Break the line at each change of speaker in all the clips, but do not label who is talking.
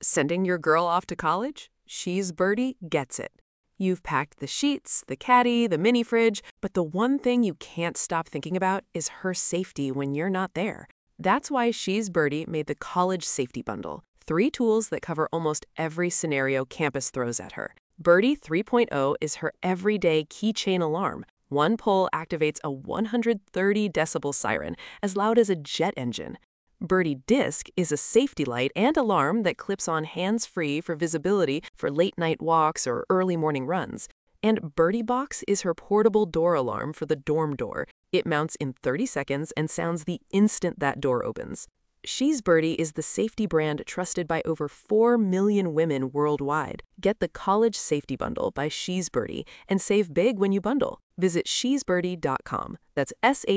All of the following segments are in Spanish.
Sending your girl off to college? She's Birdie gets it. You've packed the sheets, the caddy, the mini fridge, but the one thing you can't stop thinking about is her safety when you're not there. That's why She's Birdie made the College Safety Bundle. 3 tools that cover almost every scenario campus throws at her. Birdie 3.0 is her everyday keychain alarm. One pull activates a 130 decibel siren, as loud as a jet engine. Birdie Disc is a safety light and alarm that clips on hands-free for visibility for late-night walks or early morning runs. And Birdie Box is her portable door alarm for the dorm door. It mounts in 30 seconds and sounds the instant that door opens. She's Birdie is the safety brand trusted by over 4 million women worldwide. Get the College Safety Bundle by She's Birdie and save big when you bundle. Visit shesbirdie.com. That's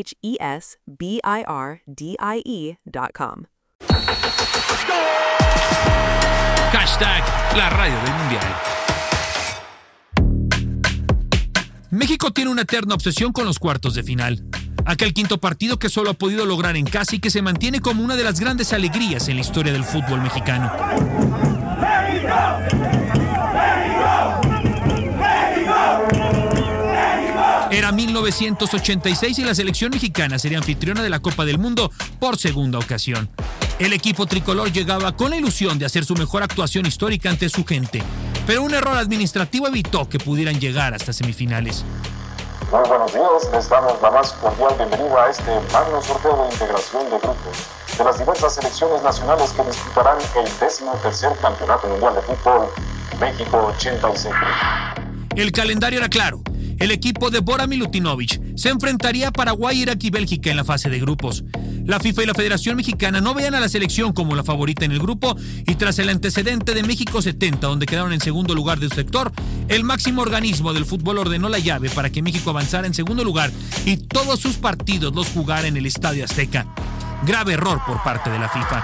SHESBIRDIE.com.
Hashtag la radio del mundial. México tiene una eterna obsesión con los cuartos de final. Aquel quinto partido que solo ha podido lograr en casa y que se mantiene como una de las grandes alegrías en la historia del fútbol mexicano. Era 1986 y la selección mexicana sería anfitriona de la Copa del Mundo por segunda ocasión. El equipo tricolor llegaba con la ilusión de hacer su mejor actuación histórica ante su gente, pero un error administrativo evitó que pudieran llegar hasta semifinales.
Muy buenos días, les damos la más cordial bienvenida a este magno sorteo de integración de grupos de las diversas selecciones nacionales que disputarán el 13º Campeonato Mundial de Fútbol México 86.
El calendario era claro. El equipo de Bora Milutinovic se enfrentaría a Paraguay, Irak y Bélgica en la fase de grupos. La FIFA y la Federación Mexicana no veían a la selección como la favorita en el grupo y tras el antecedente de México 70, donde quedaron en segundo lugar de su sector, el máximo organismo del fútbol ordenó la llave para que México avanzara en segundo lugar y todos sus partidos los jugara en el Estadio Azteca. Grave error por parte de la FIFA.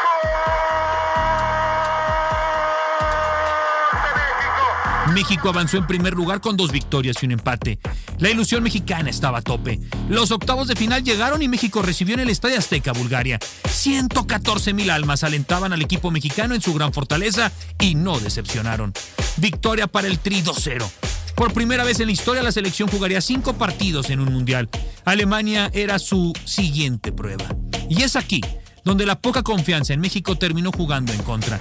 México avanzó en primer lugar con 2 victorias y un empate. La ilusión mexicana estaba a tope. Los octavos de final llegaron y México recibió en el Estadio Azteca, Bulgaria. 114,000 almas alentaban al equipo mexicano en su gran fortaleza y no decepcionaron. Victoria para el Tri 2-0. Por primera vez en la historia la selección jugaría 5 partidos en un mundial. Alemania era su siguiente prueba. Y es aquí donde la poca confianza en México terminó jugando en contra.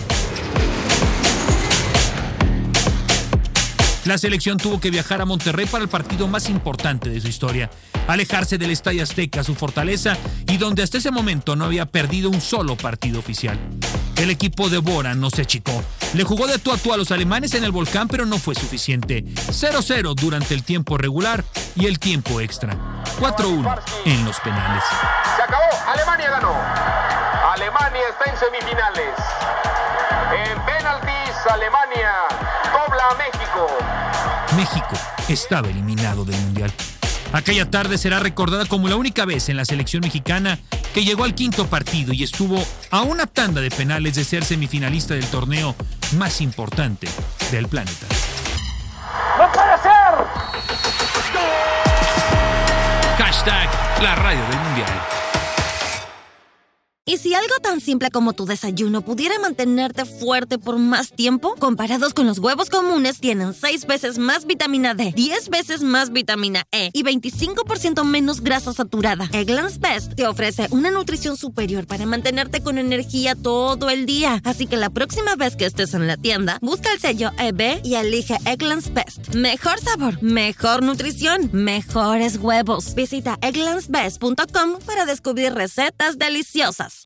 La selección tuvo que viajar a Monterrey para el partido más importante de su historia, alejarse del Estadio Azteca, su fortaleza, y donde hasta ese momento no había perdido un solo partido oficial. El equipo de Bora no se achicó. Le jugó de tú a tú a los alemanes en el Volcán, pero no fue suficiente. 0-0 durante el tiempo regular y el tiempo extra. 4-1 en los penales.
Se acabó, Alemania ganó. Alemania está en semifinales. En penaltis, Alemania dobla a México.
México estaba eliminado del Mundial. Aquella tarde será recordada como la única vez en la selección mexicana que llegó al quinto partido y estuvo a una tanda de penales de ser semifinalista del torneo más importante del planeta.
¡No puede ser!
Hashtag la radio del mundial.
¿Y si algo tan simple como tu desayuno pudiera mantenerte fuerte por más tiempo? Comparados con los huevos comunes, tienen 6 veces más vitamina D, 10 veces más vitamina E y 25% menos grasa saturada. Eggland's Best te ofrece una nutrición superior para mantenerte con energía todo el día. Así que la próxima vez que estés en la tienda, busca el sello EB y elige Eggland's Best. Mejor sabor, mejor nutrición, mejores huevos. Visita egglandsbest.com para descubrir recetas deliciosas.